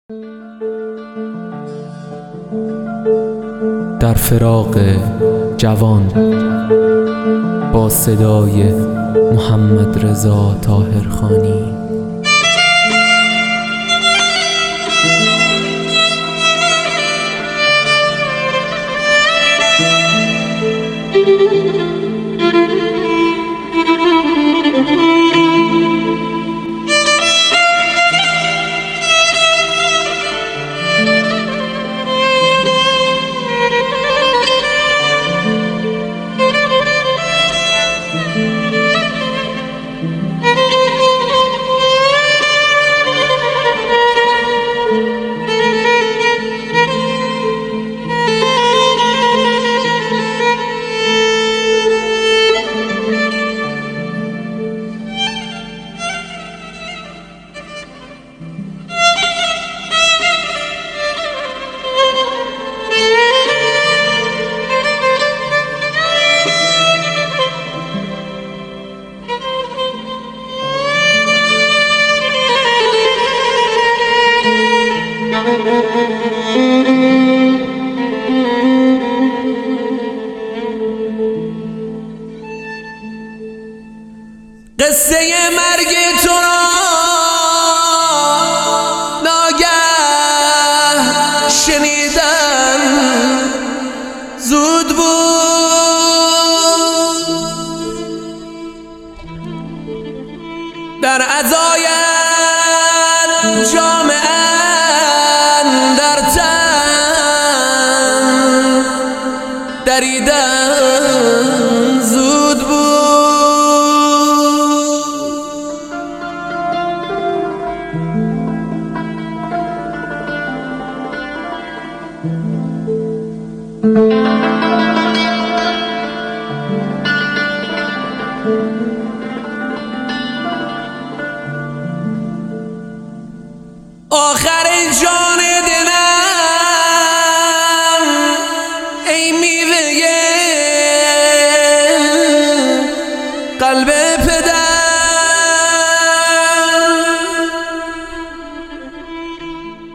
در فراق جوان با صدای محمد رضا طاهرخانی. قصه مرگ تو را ناگه شنیدن زود بود، در عزای جامعه در تن دریدن زود بود. آخر جان دلم ای میوه قلب